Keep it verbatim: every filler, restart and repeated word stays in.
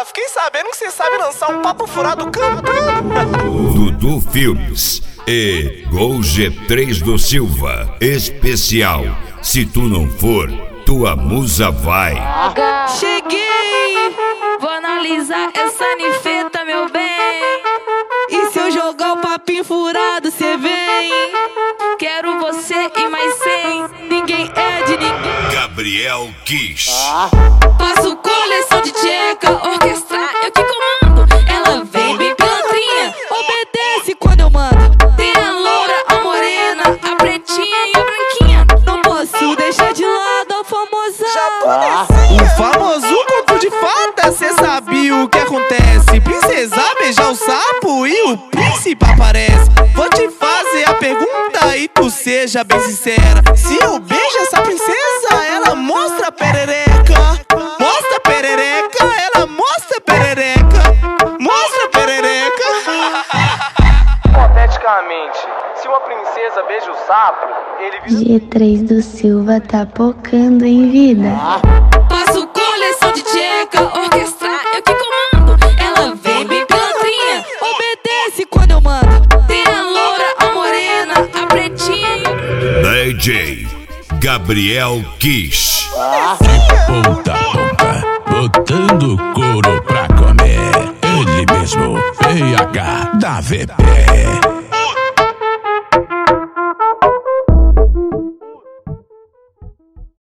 fiquei sabendo que você sabe lançar um papo furado cantando. Dudu Filmes e Gol G três do Silva. Especial. Se tu não for, tua musa vai. Cheguei, vou analisar essa nifeta, meu bem. E se eu jogar o papinho furado, cê vem. Quero você e mais cem. Ninguém é de ninguém. Gabriel Kish. Faço coleção de tcheca, orquestrar, eu que comando. Ela vem bem pilantrinha, obedece quando eu mando. Tem a loura, a morena, a pretinha e a branquinha. Não posso deixar de lado a famosa Japonesinha. O famoso conto de fada, cê sabe o que acontece. Princesa beija o sapo e o príncipe aparece. Vou te fazer a pergunta e tu seja bem sincera. Se eu beijo essa princesa, ela mostra a perereca. Mostra a perereca, ela mostra a perereca. Mostra a perereca. Hipoteticamente, se uma princesa beija o sapo, ele vira... G três do Silva tá pocando em vida. Faço coleção de tcheca, orquestrar, eu que comando. Ela vem bem pilantrinha, obedece quando eu mando. Tem a loura, a morena, a pretinha e a... D J Gabriel Kish. Ponta a ponta, botando couro pra comer. Ele mesmo, P H da V P.